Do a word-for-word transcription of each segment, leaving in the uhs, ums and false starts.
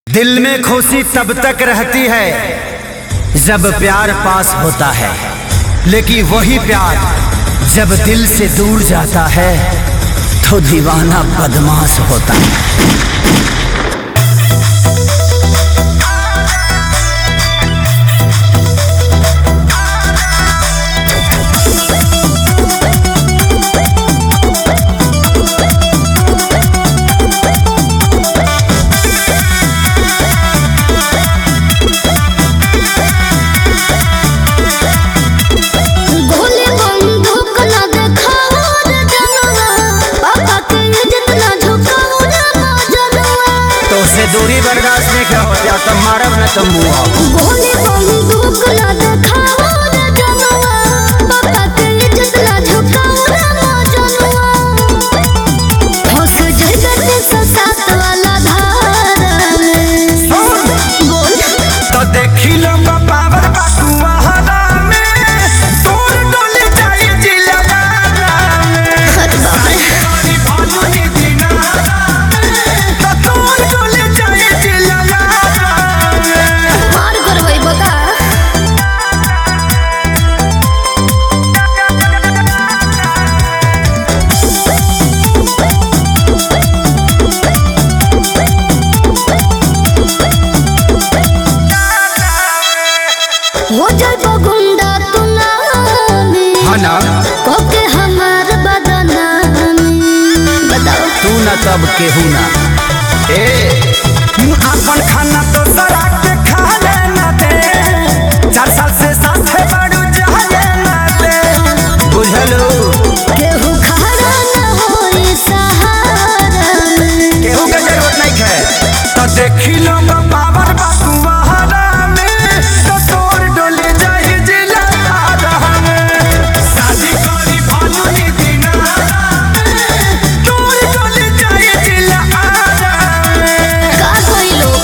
दिल में खुशी तब तक रहती है जब प्यार पास होता है, लेकिन वही प्यार जब दिल से दूर जाता है तो दीवाना बदमाश होता है। दूरी बर्दाश्त नहीं क्या हो या तो मारब न तुम मुआ गोली बंदूक ना दिखाओ रे जनवा, पापा के इज्जत ना झुकाओ रे मजनुआ, होश जगत से साथ वाला धार में बोल तो देखी लो पावर बाकुआ हरा में तोर डोले जाए जिलवा में हट बाबा हरी भानुनी दीना तो तोर डोले हो जाए गुंडा तू नामी हना कोके हमार बदनामी बताओ तू ना तब केहू ना ए अपन खाना तो सरा के खा लेना दे, चार साल से साथे बड़ू जाए ना दे बुझलो केहू खड़ा ना होई सहारा में केहू के जरूरत नहीं है तो देखी लो पावर बाकुआ हरा में तो तोर डोले जाए जिला में शादी करी भानुनी दीना तोर डोले जाए जिला में का कोई लोग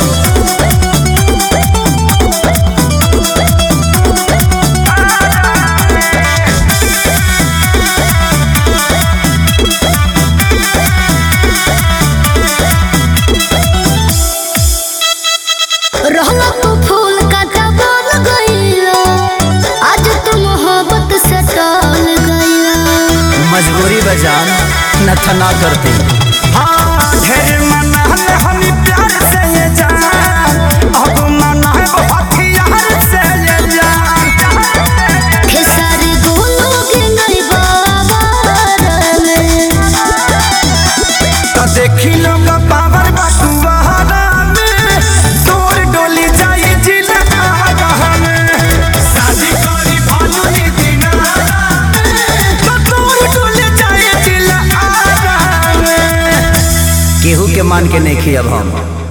रहला तो फूल का जबान गईला, आज तुम मोहब्बत से टल गईला, मजबूरी बजान न थना करती हाँ ढेर मना है हम प्यार से ये जान, अब मना है बहुत यार से ये जान खेसारी गोलू के नहीं बाबर में तो देखी लो पावर बाकुआ हरा में तोर डोली जाए जिला में शादी करी भानुनी दीना तो तोर डोली जाए जिला में केहू के मान के नहीं खियब हम।